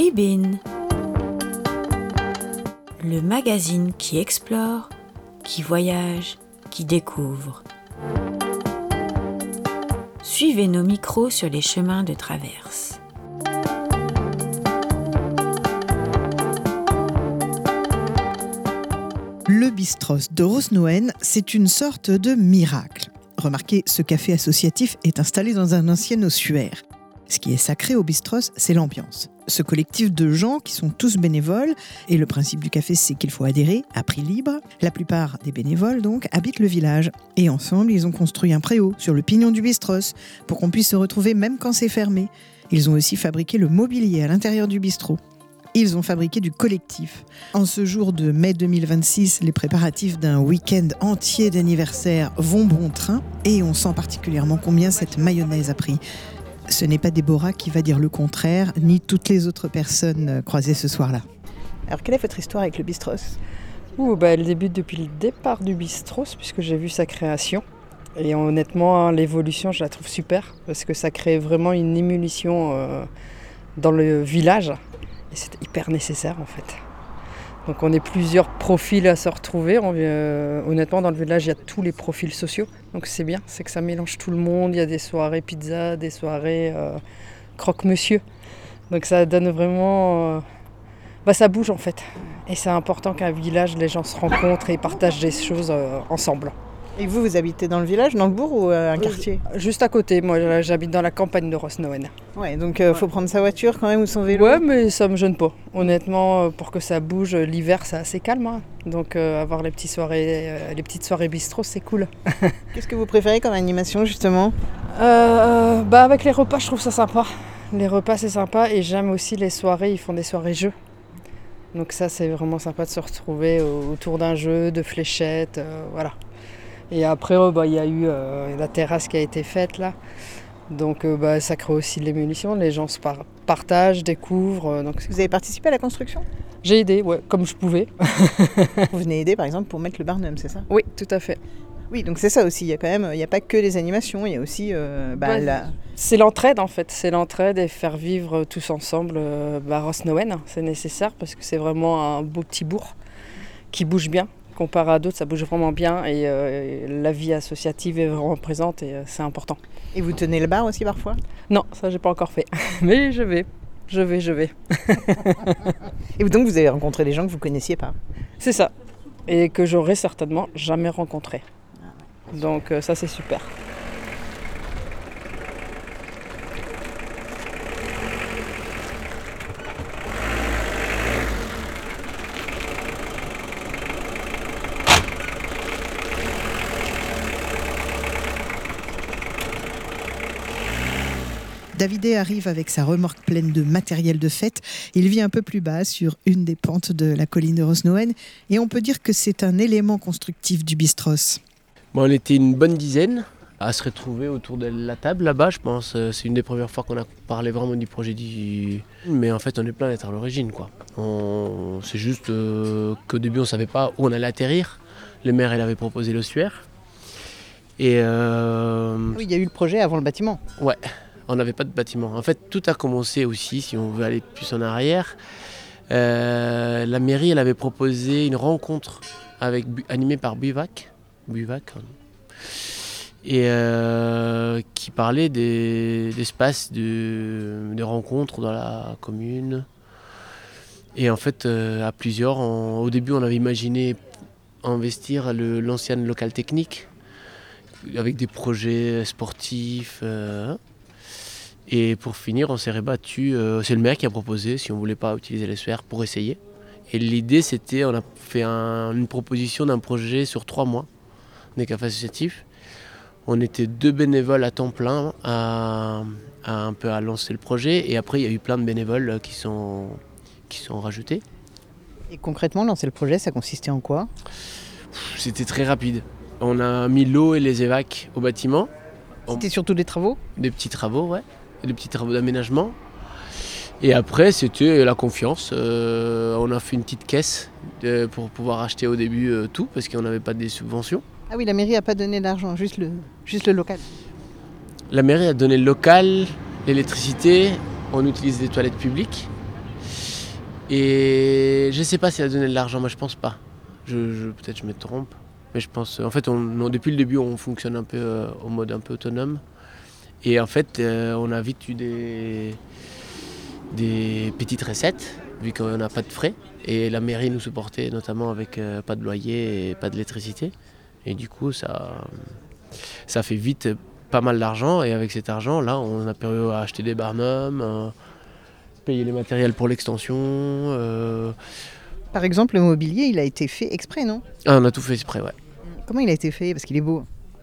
Libin, le magazine qui explore, qui voyage, qui découvre. Suivez nos micros sur les chemins de traverse. Le Bistros de Rosnoën, c'est une sorte de miracle. Remarquez, ce café associatif est installé dans un ancien ossuaire. Ce qui est sacré au Bistros, c'est l'ambiance. Ce collectif de gens qui sont tous bénévoles, et le principe du café, c'est qu'il faut adhérer à prix libre. La plupart des bénévoles, donc, habitent le village. Et ensemble, ils ont construit un préau sur le pignon du Bistros pour qu'on puisse se retrouver même quand c'est fermé. Ils ont aussi fabriqué le mobilier à l'intérieur du bistrot. Ils ont fabriqué du collectif. En ce jour de mai 2026, les préparatifs d'un week-end entier d'anniversaire vont bon train et on sent particulièrement combien cette mayonnaise a pris. Ce n'est pas Déborah qui va dire le contraire, ni toutes les autres personnes croisées ce soir-là. Alors, quelle est votre histoire avec le Bistros ? Elle débute depuis le départ du Bistros, puisque j'ai vu sa création. Et honnêtement, l'évolution, je la trouve super, parce que ça crée vraiment une émulsion dans le village. Et c'est hyper nécessaire, en fait. Donc on est plusieurs profils à se retrouver. Honnêtement, dans le village, il y a tous les profils sociaux. Donc c'est bien, c'est que ça mélange tout le monde. Il y a des soirées pizza, des soirées croque-monsieur. Donc ça donne vraiment... ça bouge en fait. Et c'est important qu'un village, les gens se rencontrent et partagent des choses ensemble. Et vous habitez dans le village, dans le bourg ou un quartier ? Juste à côté, moi j'habite dans la campagne de Rosnoën. Ouais, donc faut prendre sa voiture quand même ou son vélo ? Ouais, mais ça me gêne pas. Honnêtement, pour que ça bouge, l'hiver c'est assez calme. Hein. Donc avoir les petites soirées bistrot, c'est cool. Qu'est-ce que vous préférez comme animation justement ? Avec les repas, je trouve ça sympa. Les repas c'est sympa et j'aime aussi les soirées, ils font des soirées jeux. Donc ça c'est vraiment sympa de se retrouver autour d'un jeu, de fléchettes, voilà. Et après, il y a eu la terrasse qui a été faite là. Donc ça crée aussi de l'émulsion. Les gens se partagent, découvrent. Donc... Vous avez participé à la construction ? J'ai aidé, ouais, comme je pouvais. Vous venez aider par exemple pour mettre le barnum, c'est ça ? Oui, tout à fait. Oui, donc c'est ça aussi. Il n'y a pas que les animations, il y a aussi C'est l'entraide en fait. C'est l'entraide et faire vivre tous ensemble Rosnoën. C'est nécessaire parce que c'est vraiment un beau petit bourg qui bouge bien. Comparé à d'autres, ça bouge vraiment bien et la vie associative est vraiment présente et c'est important. Et vous tenez le bar aussi parfois ? Non, ça j'ai pas encore fait, mais je vais. Et donc vous avez rencontré des gens que vous connaissiez pas ? C'est ça, et que j'aurais certainement jamais rencontré. Donc ça c'est super. Davidé arrive avec sa remorque pleine de matériel de fête. Il vit un peu plus bas sur une des pentes de la colline de Rosnoën et on peut dire que c'est un élément constructif du Bistros. On était une bonne dizaine à se retrouver autour de la table là-bas, je pense. C'est une des premières fois qu'on a parlé vraiment du projet Mais en fait, on est plein d'être à l'origine, quoi. C'est juste qu'au début, on ne savait pas où on allait atterrir. Le maire, il avait proposé l'ossuaire. Et Oui, il y a eu le projet avant le bâtiment. Ouais. On n'avait pas de bâtiment. En fait, tout a commencé aussi, si on veut aller plus en arrière. La mairie, elle avait proposé une rencontre animée par Buvac, et qui parlait d'espaces de rencontres dans la commune. Et en fait, à plusieurs, au début, on avait imaginé investir l'ancien local technique avec des projets sportifs. Et pour finir, on s'est rebattu. C'est le maire qui a proposé si on ne voulait pas utiliser l'ossuaire pour essayer. Et l'idée, c'était, on a fait une proposition d'un projet sur 3 mois, des cafés associatifs. On était 2 bénévoles à temps plein à lancer le projet. Et après, il y a eu plein de bénévoles qui sont rajoutés. Et concrètement, lancer le projet, ça consistait en quoi ? C'était très rapide. On a mis l'eau et les évacs au bâtiment. C'était surtout des travaux ? Des petits travaux, ouais. Des petits travaux d'aménagement. Et après, c'était la confiance. On a fait une petite caisse pour pouvoir acheter au début tout, parce qu'on n'avait pas de subventions. Ah oui, la mairie n'a pas donné d'argent, juste le local. La mairie a donné le local, l'électricité, on utilise des toilettes publiques. Et je sais pas si elle a donné de l'argent, moi je pense pas. Peut-être je me trompe. Mais je pense, en fait, depuis le début, on fonctionne un peu au mode un peu autonome. Et en fait, on a vite eu des petites recettes, vu qu'on n'a pas de frais. Et la mairie nous supportait, notamment avec pas de loyer et pas d'électricité. Et du coup, ça fait vite pas mal d'argent. Et avec cet argent, là, on a pu acheter des barnums, payer les matériels pour l'extension. Par exemple, le mobilier, il a été fait exprès, non? Ah, on a tout fait exprès, ouais. Comment il a été fait? Parce qu'il est beau.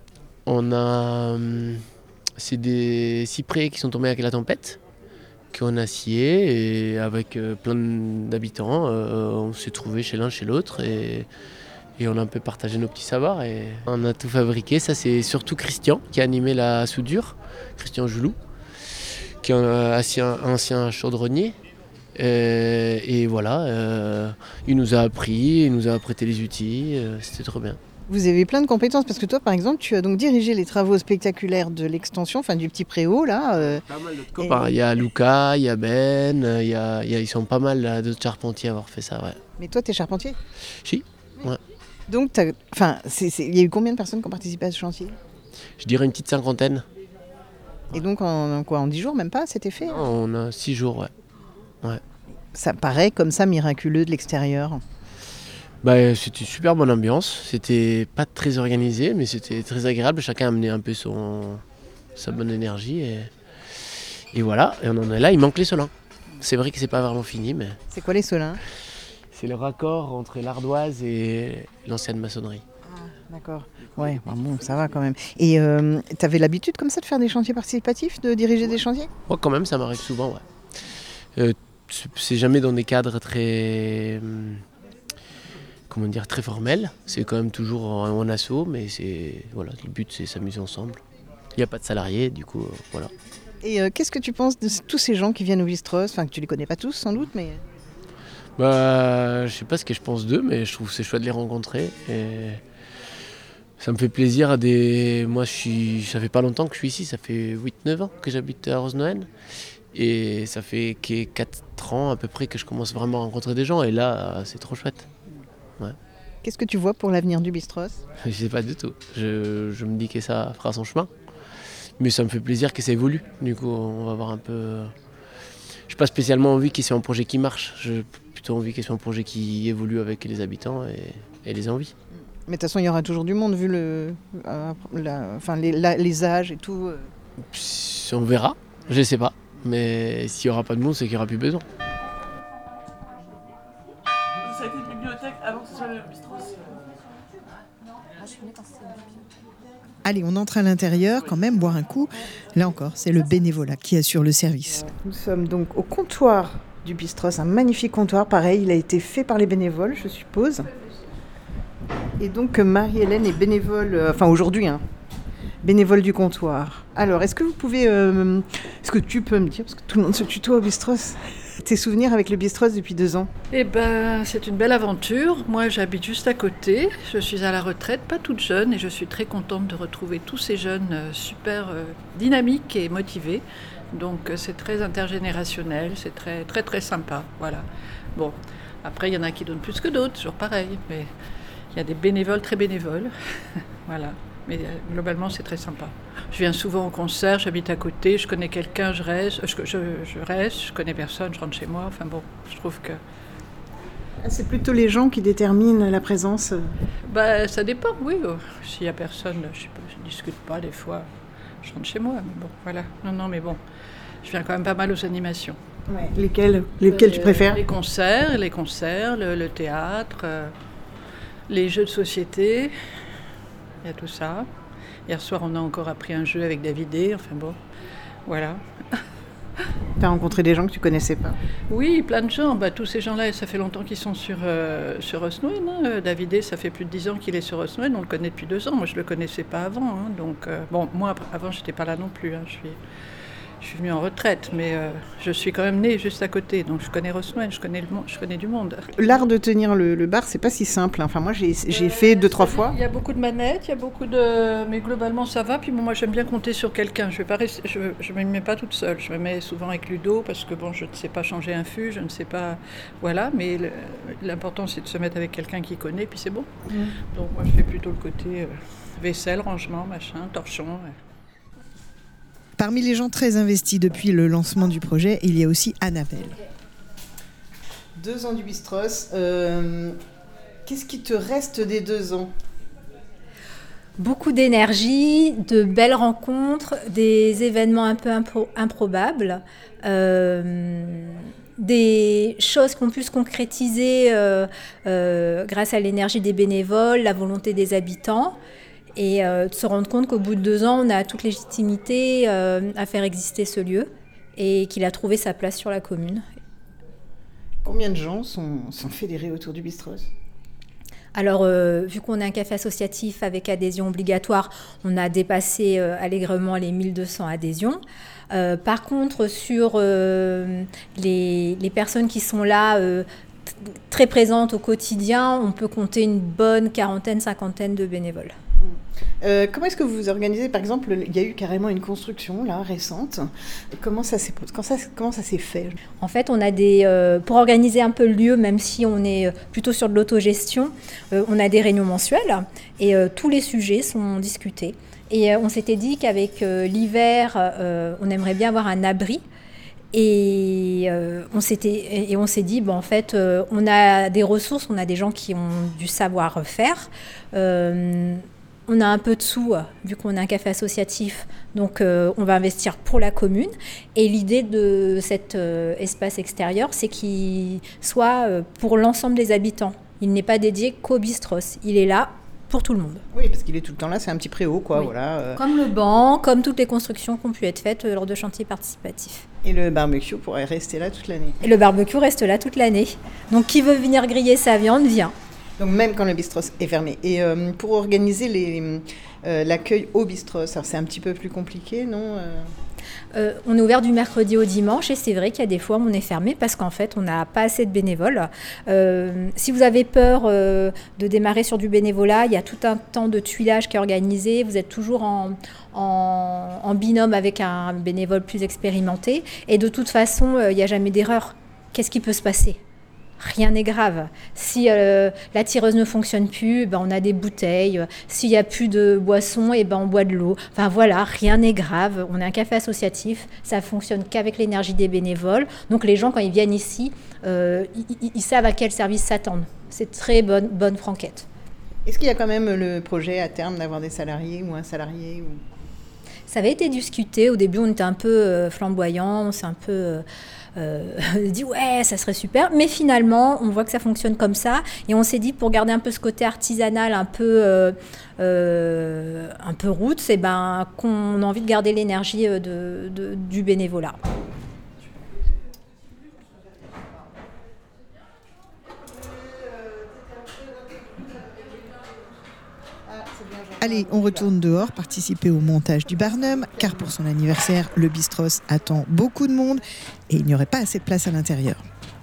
C'est des cyprès qui sont tombés avec la tempête, qu'on a scié, et avec plein d'habitants, on s'est trouvés chez l'un, chez l'autre, et on a un peu partagé nos petits savoirs, et on a tout fabriqué. Ça, c'est surtout Christian qui a animé la soudure, Christian Joulou, qui est un ancien chaudronnier. Et voilà, il nous a appris, il nous a prêté les outils, c'était trop bien. Vous avez plein de compétences, parce que toi, par exemple, tu as donc dirigé les travaux spectaculaires de l'extension, enfin du petit préau, là. Pas mal d'autres copains. Il y a Luca, il y a Ben, ils sont pas mal là, d'autres charpentiers à avoir fait ça, ouais. Mais toi, t'es charpentier? Si, ouais. Donc, il y a eu combien de personnes qui ont participé à ce chantier? Je dirais une petite 50aine. Et donc, en 10 jours, même pas, c'était fait? Non, on a 6 jours, ouais. Ça paraît comme ça miraculeux de l'extérieur. Bah, c'était une super bonne ambiance. C'était pas très organisé, mais c'était très agréable. Chacun amenait un peu sa bonne énergie. Et voilà, et on en est là. Il manque les solins. C'est vrai que c'est pas vraiment fini, mais... C'est quoi les solins? C'est le raccord entre l'ardoise et l'ancienne maçonnerie. Ah, d'accord. Ouais, bon, ça va quand même. Et t'avais l'habitude comme ça de faire des chantiers participatifs, de diriger des chantiers? Moi, quand même, ça m'arrive souvent, ouais. C'est jamais dans des cadres très... très formels. C'est quand même toujours en asso, mais voilà, le but, c'est s'amuser ensemble. Il n'y a pas de salariés, du coup, voilà. Et qu'est-ce que tu penses de tous ces gens qui viennent au Bistros? Enfin, que tu les connais pas tous, sans doute, mais... Je sais pas ce que je pense d'eux, mais je trouve que c'est chouette de les rencontrer. Et ça me fait plaisir. Moi, ça fait pas longtemps que je suis ici, ça fait 8-9 ans que j'habite à Rosnoën. Et ça fait 4 ans à peu près que je commence vraiment à rencontrer des gens. Et là, c'est trop chouette. Ouais. Qu'est-ce que tu vois pour l'avenir du Bistros? Je sais pas du tout. Je me dis que ça fera son chemin. Mais ça me fait plaisir que ça évolue. Du coup, on va voir un peu... Je n'ai pas spécialement envie qu'il soit un projet qui marche. J'ai plutôt envie qu'il soit un projet qui évolue avec les habitants et les envies. Mais de toute façon, il y aura toujours du monde vu les âges et tout. On verra, je ne sais pas. Mais s'il n'y aura pas de monde, c'est qu'il n'y aura plus besoin. Ça a été une bibliothèque avant que ce soit le Bistros. Allez, on entre à l'intérieur, quand même, boire un coup. Là encore, c'est le bénévolat qui assure le service. Nous sommes donc au comptoir du Bistros, un magnifique comptoir. Pareil, il a été fait par les bénévoles, je suppose. Et donc, Marie-Hélène est bénévole, aujourd'hui, bénévole du comptoir. Alors, est-ce que tu peux me dire, parce que tout le monde se tutoie au Bistros, tes souvenirs avec le Bistros depuis 2 ans? Eh ben, c'est une belle aventure. Moi, j'habite juste à côté. Je suis à la retraite, pas toute jeune, et je suis très contente de retrouver tous ces jeunes super dynamiques et motivés. Donc, c'est très intergénérationnel, c'est très, très, très sympa. Voilà. Bon, après, il y en a qui donnent plus que d'autres, toujours pareil. Mais il y a des bénévoles très bénévoles. Voilà. Mais globalement, c'est très sympa. Je viens souvent au concert, j'habite à côté, je connais quelqu'un, je reste, je connais personne, je rentre chez moi. Enfin bon, je trouve que... C'est plutôt les gens qui déterminent la présence? Ça dépend, oui. S'il n'y a personne, je ne discute pas des fois, je rentre chez moi. Mais bon, voilà. Non, mais bon, je viens quand même pas mal aux animations. Ouais. Lesquelles tu préfères? Les concerts, le théâtre, les jeux de société. Il y a tout ça. Hier soir, on a encore appris un jeu avec Davidé. Enfin bon, voilà. Tu as rencontré des gens que tu connaissais pas? Oui, plein de gens. Tous ces gens-là, ça fait longtemps qu'ils sont sur Rosnoën. Davidé, ça fait plus de 10 ans qu'il est sur Rosnoën. On le connaît depuis 2 ans. Moi, je le connaissais pas avant. Donc, moi, avant, j'étais pas là non plus. je suis venue en retraite, mais je suis quand même née juste à côté, donc je connais Rosnoën, je connais du monde. L'art de tenir le bar, c'est pas si simple. Enfin, moi, j'ai fait 2-3 fois. Il y a beaucoup de manettes, mais globalement ça va. Puis bon, moi j'aime bien compter sur quelqu'un. Je me mets pas toute seule. Je me mets souvent avec Ludo parce que bon, je ne sais pas changer un fût, je ne sais pas, voilà. Mais l'important c'est de se mettre avec quelqu'un qui connaît, puis c'est bon. Donc moi je fais plutôt le côté vaisselle, rangement, machin, torchon. Parmi les gens très investis depuis le lancement du projet, il y a aussi Annabelle. 2 ans du Bistros. Qu'est-ce qui te reste des 2 ans ? Beaucoup d'énergie, de belles rencontres, des événements un peu improbables, des choses qu'on pu se concrétiser grâce à l'énergie des bénévoles, la volonté des habitants. Et de se rendre compte qu'au bout de 2 ans, on a toute légitimité à faire exister ce lieu et qu'il a trouvé sa place sur la commune. Combien de gens sont fédérés autour du Bistros ? Alors, vu qu'on est un café associatif avec adhésion obligatoire, on a dépassé allègrement les 1200 adhésions. Par contre, sur les personnes qui sont là, très présentes au quotidien, on peut compter une bonne quarantaine, cinquantaine de bénévoles. Comment est-ce que vous vous organisez ? Par exemple, il y a eu carrément une construction là récente. Comment ça s'est fait ? En fait, on a pour organiser un peu le lieu, même si on est plutôt sur de l'autogestion, on a des réunions mensuelles et tous les sujets sont discutés. Et on s'était dit qu'avec l'hiver, on aimerait bien avoir un abri. Et on s'est dit, en fait, on a des ressources, on a des gens qui ont du savoir-faire. On a un peu de sous, vu qu'on est un café associatif, donc on va investir pour la commune. Et l'idée de cet espace extérieur, c'est qu'il soit pour l'ensemble des habitants. Il n'est pas dédié qu'au Bistros, il est là pour tout le monde. Oui, parce qu'il est tout le temps là, c'est un petit préau, quoi. Oui. Voilà. Comme le banc, comme toutes les constructions qui ont pu être faites lors de chantiers participatifs. Et le barbecue pourrait rester là toute l'année. Et le barbecue reste là toute l'année. Donc qui veut venir griller sa viande, vient. Donc même quand le Bistros est fermé. Et pour organiser l'accueil au Bistros, alors c'est un petit peu plus compliqué, non ? On est ouvert du mercredi au dimanche et c'est vrai qu'il y a des fois où on est fermé parce qu'en fait on n'a pas assez de bénévoles. Si vous avez peur de démarrer sur du bénévolat, il y a tout un temps de tuilage qui est organisé. Vous êtes toujours en binôme avec un bénévole plus expérimenté et de toute façon il n'y a jamais d'erreur. Qu'est-ce qui peut se passer ? Rien n'est grave. Si la tireuse ne fonctionne plus, on a des bouteilles. S'il n'y a plus de boissons, on boit de l'eau. Enfin voilà, rien n'est grave. On est un café associatif, ça ne fonctionne qu'avec l'énergie des bénévoles. Donc les gens, quand ils viennent ici, ils savent à quel service s'attendre. C'est très bonne franquette. Est-ce qu'il y a quand même le projet à terme d'avoir des salariés ou un salarié Ça avait été discuté. Au début, on était un peu flamboyant, on s'est un peu... dit ouais ça serait super, mais finalement on voit que ça fonctionne comme ça et on s'est dit pour garder un peu ce côté artisanal un peu roots, qu'on a envie de garder l'énergie du bénévolat. Allez, on retourne dehors, participer au montage du Barnum, car pour son anniversaire, le Bistros attend beaucoup de monde et il n'y aurait pas assez de place à l'intérieur.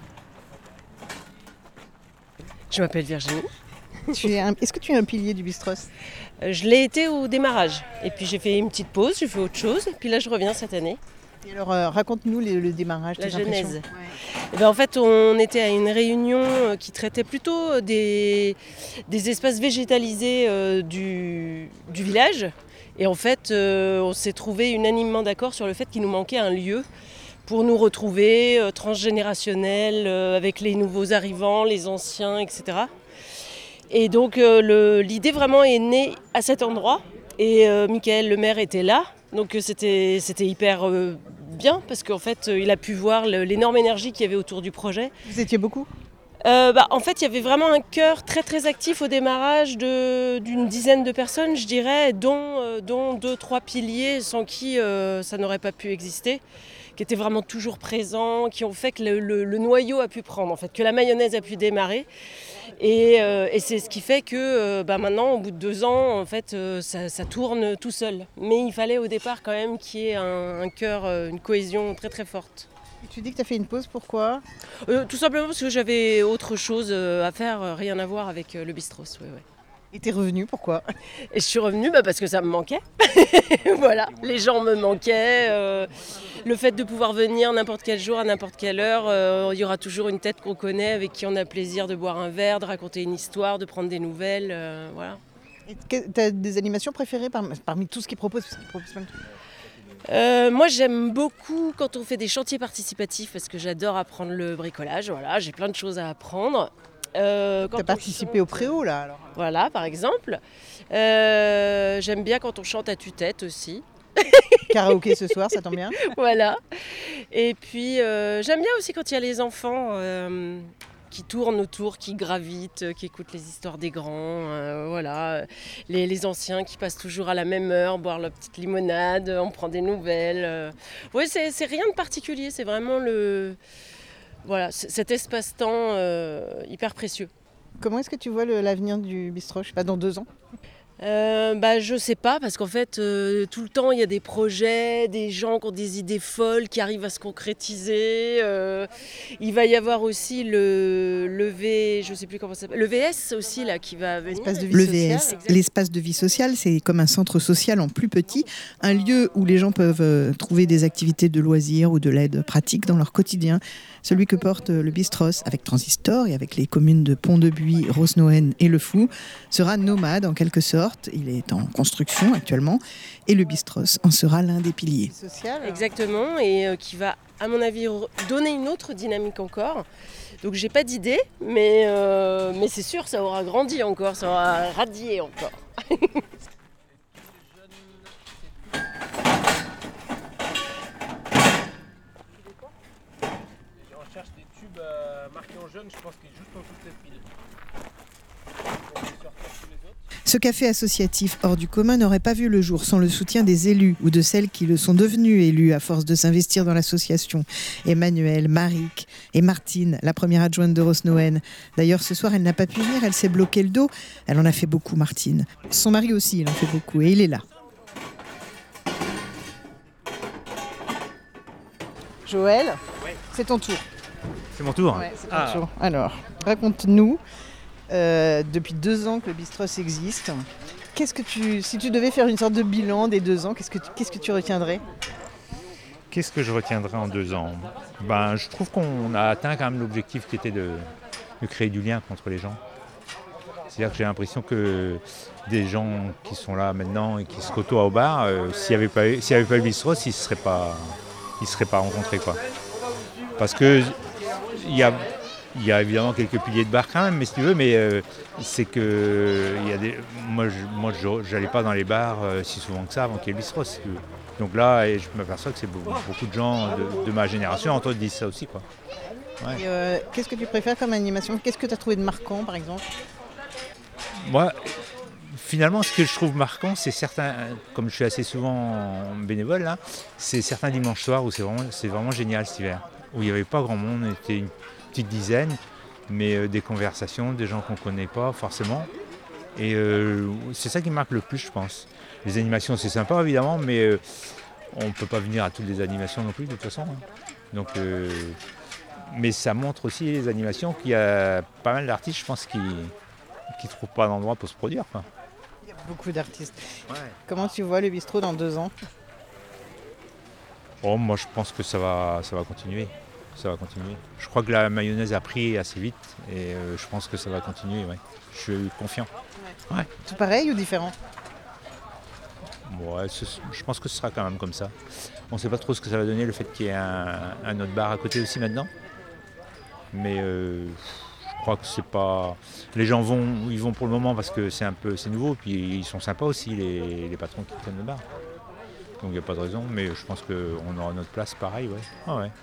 Je m'appelle Virginie. Est-ce que tu es un pilier du Bistros ? Je l'ai été au démarrage. Et puis j'ai fait une petite pause, j'ai fait autre chose. Puis là, je reviens cette année. Et alors, raconte-nous le démarrage, la tes impressions. genèse. Ouais. En fait, on était à une réunion qui traitait plutôt des espaces végétalisés du village. Et en fait, on s'est trouvé unanimement d'accord sur le fait qu'il nous manquait un lieu pour nous retrouver, transgénérationnel, avec les nouveaux arrivants, les anciens, etc. Et donc, l'idée vraiment est née à cet endroit. Et Michael, le maire, était là. Donc c'était hyper bien parce qu'en fait il a pu voir l'énorme énergie qu'il y avait autour du projet. Vous étiez beaucoup ? En fait il y avait vraiment un cœur très très actif au démarrage d'une dizaine de personnes je dirais, dont 2-3 piliers sans qui ça n'aurait pas pu exister, qui étaient vraiment toujours présents, qui ont fait que le noyau a pu prendre, en fait, que la mayonnaise a pu démarrer. Et c'est ce qui fait que maintenant, au bout de 2 ans, en fait, ça tourne tout seul. Mais il fallait au départ quand même qu'il y ait un cœur, une cohésion très très forte. Tu dis que tu as fait une pause, pourquoi? Tout simplement parce que j'avais autre chose à faire, rien à voir avec le bistrot. Ouais. Et t'es revenue, pourquoi? Et je suis revenue parce que ça me manquait. Voilà, les gens me manquaient. Le fait de pouvoir venir n'importe quel jour, à n'importe quelle heure, il y aura toujours une tête qu'on connaît, avec qui on a plaisir de boire un verre, de raconter une histoire, de prendre des nouvelles. Voilà. T'as des animations préférées parmi tout ce qu'ils proposent, parce qu'ils proposent plein de trucs. Moi j'aime beaucoup quand on fait des chantiers participatifs parce que j'adore apprendre le bricolage. Voilà, j'ai plein de choses à apprendre. T'as participé au préau là alors? Voilà, par exemple. J'aime bien quand on chante à tue-tête aussi. Karaoké ce soir, ça tombe bien. Voilà. Et puis j'aime bien aussi quand il y a les enfants qui tournent autour, qui gravitent, qui écoutent les histoires des grands. Voilà. Les anciens qui passent toujours à la même heure, boire leur petite limonade, on prend des nouvelles. Oui, c'est rien de particulier, c'est vraiment cet espace-temps hyper précieux. Comment est-ce que tu vois l'avenir du bistrot, je sais pas, dans 2 ans? Je sais pas, parce qu'en fait, tout le temps, il y a des projets, des gens qui ont des idées folles, qui arrivent à se concrétiser. Il va y avoir aussi le VS aussi, là, qui va venir. Le VS, l'espace de vie sociale, c'est comme un centre social en plus petit, un lieu où les gens peuvent trouver des activités de loisirs ou de l'aide pratique dans leur quotidien. Celui que porte le Bistros avec Transistor et avec les communes de Pont-de-Buis, Rosnoën et Le Fou sera nomade en quelque sorte. Il est en construction actuellement et le Bistros en sera l'un des piliers. Exactement, et qui va, à mon avis, donner une autre dynamique encore. Donc j'ai pas d'idée, mais c'est sûr, ça aura grandi encore, ça aura radié encore. On cherche des tubes marqués en jaune, je pense qu'il est juste en dessous de cette pile. Ce café associatif hors du commun n'aurait pas vu le jour sans le soutien des élus ou de celles qui le sont devenus élus à force de s'investir dans l'association. Emmanuelle, Maric et Martine, la première adjointe de Rosnoën. D'ailleurs, ce soir, elle n'a pas pu venir, elle s'est bloqué le dos. Elle en a fait beaucoup, Martine. Son mari aussi, il en fait beaucoup et il est là. Joël, c'est ton tour. C'est mon tour. Ouais, c'est ton tour. Alors, raconte-nous. Depuis 2 ans que le Bistros existe. Si tu devais faire une sorte de bilan des 2 ans, qu'est-ce que tu retiendrais? Qu'est-ce que je retiendrai en 2 ans? Je trouve qu'on a atteint quand même l'objectif qui était de créer du lien entre les gens. C'est-à-dire que j'ai l'impression que des gens qui sont là maintenant et qui se côtoient au bar, s'il n'y avait pas eu le Bistros, ils ne se seraient pas rencontrés, quoi. Parce que il y a évidemment quelques piliers de bar quand même, mais si tu veux, c'est que moi j'allais pas dans les bars si souvent que ça avant qu'il y ait le bistrot. Si tu veux. Donc là, je m'aperçois que c'est beaucoup de gens de ma génération entre eux disent ça aussi, quoi. Ouais. Et, qu'est-ce que tu préfères comme animation? Qu'est-ce que tu as trouvé de marquant, par exemple? Moi, finalement, ce que je trouve marquant, c'est certains, comme je suis assez souvent bénévole là, c'est certains dimanches soirs où c'est vraiment génial cet hiver, où il n'y avait pas grand monde, on était une petite dizaine, mais des conversations, des gens qu'on ne connaît pas forcément. Et c'est ça qui marque le plus, je pense. Les animations, c'est sympa évidemment, mais on ne peut pas venir à toutes les animations non plus de toute façon. Donc, mais ça montre aussi les animations qu'il y a pas mal d'artistes, je pense, qui ne trouvent pas d'endroit pour se produire, quoi. Il y a beaucoup d'artistes. Ouais. Comment tu vois le bistrot dans 2 ans? Oh, moi, je pense que ça va continuer. Ça va continuer. Je crois que la mayonnaise a pris assez vite et je pense que ça va continuer. Ouais. Je suis confiant. Ouais. Tout pareil ou différent? Ouais, je pense que ce sera quand même comme ça. On ne sait pas trop ce que ça va donner, le fait qu'il y ait un autre bar à côté aussi maintenant. Mais je crois que c'est pas. Les gens ils vont pour le moment parce que c'est nouveau, puis ils sont sympas aussi, les patrons qui tiennent le bar. Donc il n'y a pas de raison, mais je pense qu'on aura notre place pareil, ouais. Ah ouais.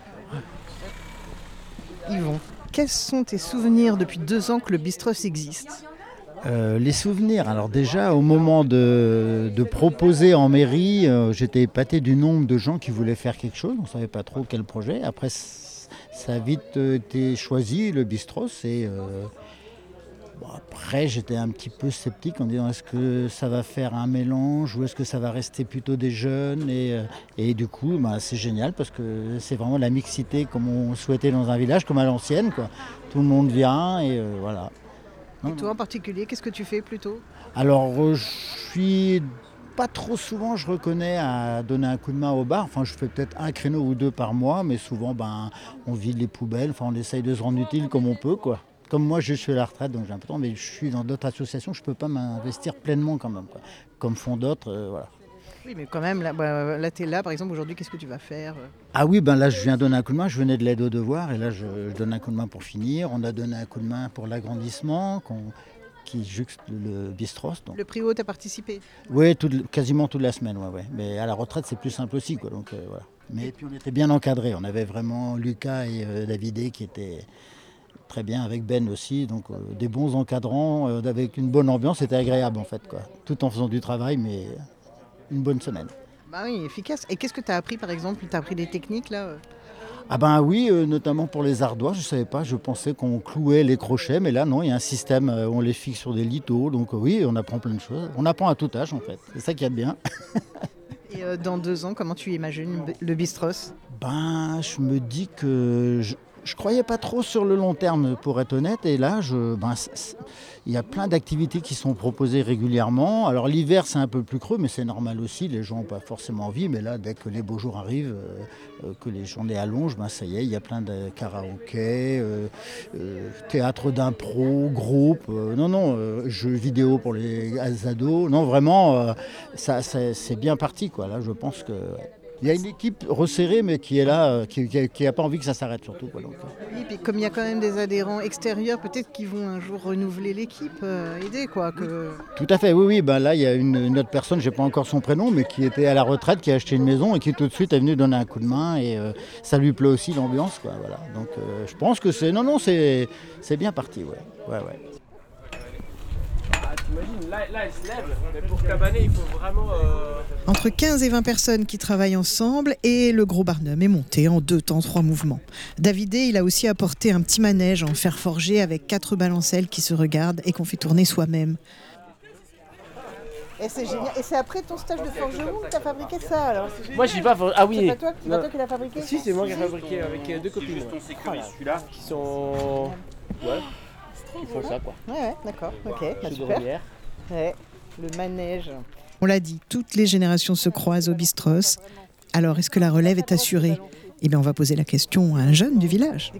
Yvon, quels sont tes souvenirs depuis 2 ans que le Bistros existe? Les souvenirs, alors déjà au moment de proposer en mairie, j'étais épaté du nombre de gens qui voulaient faire quelque chose, on ne savait pas trop quel projet. Après ça a vite été choisi, le Bistros, et après j'étais un petit peu sceptique en disant est-ce que ça va faire un mélange ou est-ce que ça va rester plutôt des jeunes, et du coup c'est génial parce que c'est vraiment la mixité comme on souhaitait dans un village, comme à l'ancienne, quoi. Tout le monde vient et voilà. Et toi en particulier, qu'est-ce que tu fais plutôt ? Alors, je suis pas trop souvent, je reconnais, à donner un coup de main au bar. Enfin, je fais peut-être un créneau ou deux par mois, mais souvent, on vide les poubelles. Enfin, on essaye de se rendre utile comme on peut, quoi. Comme moi, je suis à la retraite, donc j'ai un peu de temps, mais je suis dans d'autres associations, je peux pas m'investir pleinement quand même, quoi. Comme font d'autres, voilà. Oui, mais quand même, là tu es là, par exemple, aujourd'hui, qu'est-ce que tu vas faire ? Ah oui, là je viens donner un coup de main, je venais de l'aide aux devoirs et là je donne un coup de main pour finir. On a donné un coup de main pour l'agrandissement qui juxte le Bistros. Donc. Le prix haut, tu as participé ? Oui, quasiment toute la semaine, ouais. Mais à la retraite c'est plus simple aussi, quoi. Donc, voilà. Mais puis on était bien encadrés, on avait vraiment Lucas et Davidé qui étaient très bien, avec Ben aussi, donc des bons encadrants, avec une bonne ambiance, c'était agréable en fait, quoi. Tout en faisant du travail, mais une bonne semaine. Bah oui, efficace. Et qu'est-ce que tu as appris par exemple ? Tu as appris des techniques là ? Ah oui, notamment pour les ardoises, je ne savais pas, je pensais qu'on clouait les crochets, mais là non, il y a un système, on les fixe sur des lithos, donc oui, on apprend plein de choses. On apprend à tout âge en fait, c'est ça qui est bien. Et dans 2 ans, comment tu imagines le Bistros ? Je me dis que je croyais pas trop sur le long terme, pour être honnête, et là, il y a plein d'activités qui sont proposées régulièrement. Alors l'hiver, c'est un peu plus creux, mais c'est normal aussi, les gens n'ont pas forcément envie, mais là, dès que les beaux jours arrivent, que les journées allongent, ça y est, il y a plein de karaoké, théâtre d'impro, groupe, jeux vidéo pour les ados. Non, vraiment, c'est bien parti, quoi. Là, je pense que... Il y a une équipe resserrée, mais qui est là, qui n'a pas envie que ça s'arrête surtout, quoi, donc. Oui, puis comme il y a quand même des adhérents extérieurs, peut-être qu'ils vont un jour renouveler l'équipe, aider quoi. Tout à fait, oui. Là, il y a une autre personne, je n'ai pas encore son prénom, mais qui était à la retraite, qui a acheté une maison et qui tout de suite est venue donner un coup de main. Et ça lui plaît aussi l'ambiance, quoi. Voilà. Donc je pense que c'est bien parti, ouais. T'imagines, là elle se lève, mais pour cabaner il faut vraiment... Entre 15 et 20 personnes qui travaillent ensemble et le gros Barnum est monté en 2 temps 3 mouvements. Davidé, il a aussi apporté un petit manège en fer forgé avec 4 balancelles qui se regardent et qu'on fait tourner soi-même. Et c'est génial. Et c'est après ton stage de forgeron que tu as fabriqué ça alors. Moi je suis pas forgeron. Ah oui. C'est pas toi qui l'as fabriqué ? Si, c'est moi qui l'ai fabriqué avec 2 copines. Celui-là qui sont... Ouais. Ils font ça quoi. Ouais, d'accord, ok, super. Ouais, le manège. On l'a dit, toutes les générations se croisent au Bistros. Alors, est-ce que la relève est assurée ? Eh bien, on va poser la question à un jeune du village.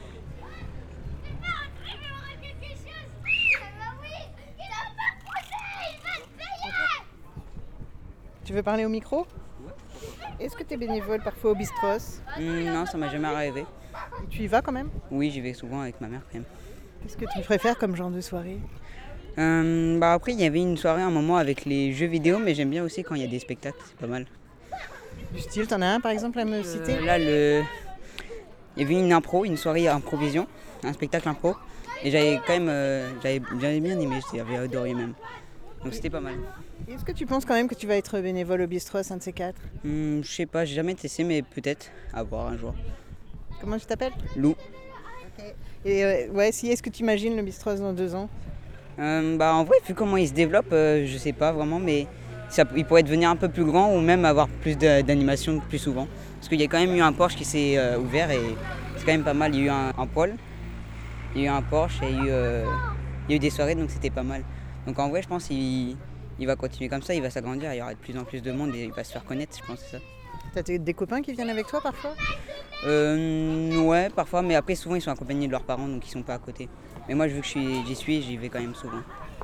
Tu veux parler au micro ? Est-ce que tu es bénévole parfois au Bistros ? Non, ça m'a jamais arrivé. Tu y vas quand même ? Oui, j'y vais souvent avec ma mère quand même. Qu'est-ce que tu préfères comme genre de soirée ? Après, il y avait une soirée à un moment avec les jeux vidéo, mais j'aime bien aussi quand il y a des spectacles, c'est pas mal. Du style, t'en as un par exemple à me citer ? Là, il y avait une soirée improvision, un spectacle impro, et j'avais bien aimé, j'avais adoré même. Donc c'était pas mal. Est-ce que tu penses quand même que tu vas être bénévole au Bistros, un de ces 4 ? Je sais pas, j'ai jamais testé, mais peut-être à voir un jour. Comment tu t'appelles ? Lou. Et est-ce que tu imagines le Bistros dans 2 ans ? En vrai, vu comment il se développe, je sais pas vraiment, mais il pourrait devenir un peu plus grand ou même avoir plus d'animation plus souvent. Parce qu'il y a quand même eu un Porsche qui s'est ouvert et c'est quand même pas mal. Il y a eu un pôle, il y a eu un Porsche et il y a eu des soirées, donc c'était pas mal. Donc en vrai, je pense qu'il va continuer comme ça, il va s'agrandir, il y aura de plus en plus de monde et il va se faire connaître, je pense, c'est ça. T'as des copains qui viennent avec toi parfois ? Ouais, parfois, mais après souvent ils sont accompagnés de leurs parents, donc ils sont pas à côté. Mais moi, vu que j'y vais quand même souvent.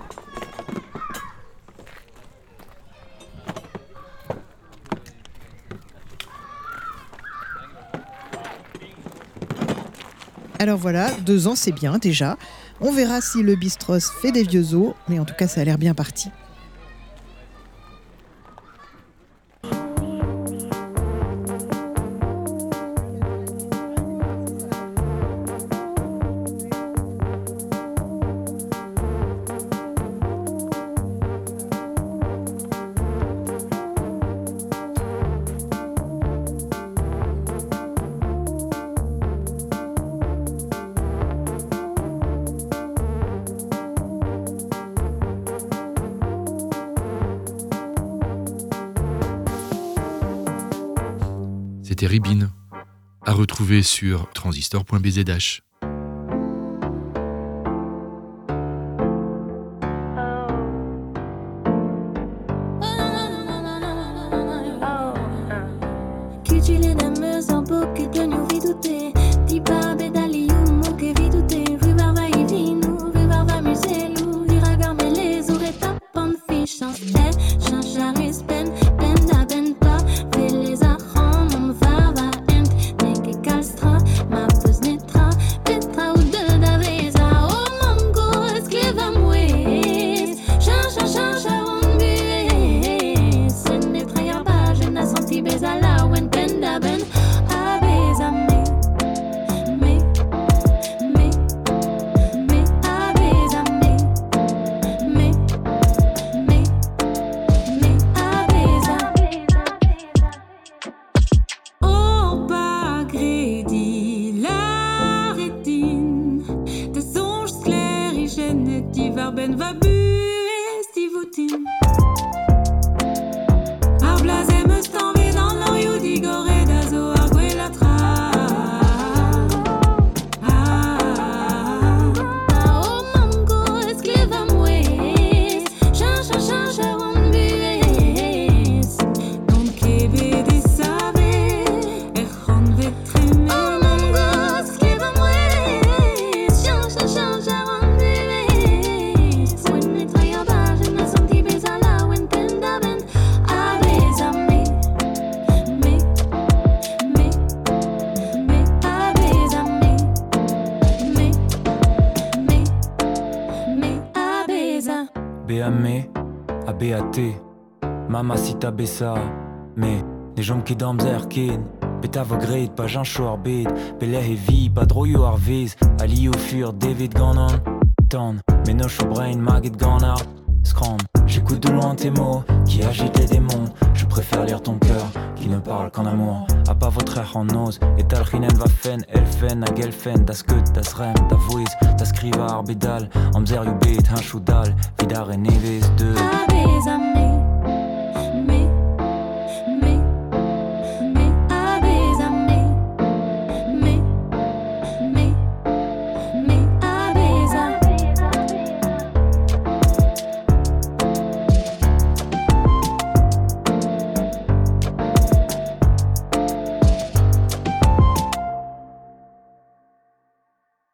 Alors voilà, 2 ans c'est bien déjà. On verra si le Bistros fait des vieux os, mais en tout cas ça a l'air bien parti. C'était Ribine, à retrouver sur transistor.bzh. Mamacita besa, me de jom ki dam zerkin. Beta vo gret, pa jan chou ar bet. Belè he vi, pa droio ar vez. Ali au fur, David ganon. Ton, me no chou brain, magit ganar. Scram, j'écoute de loin tes mots qui agitent les démons. Je préfère lire ton cœur qui ne parle qu'en amour. A pas votre air en ose. Et tal chinen va fen, elfen, a gelfen. Das gut, das rem, da voice, das skriva ar bedal. Am zer you bet, un chou dal. Vidar et neves de.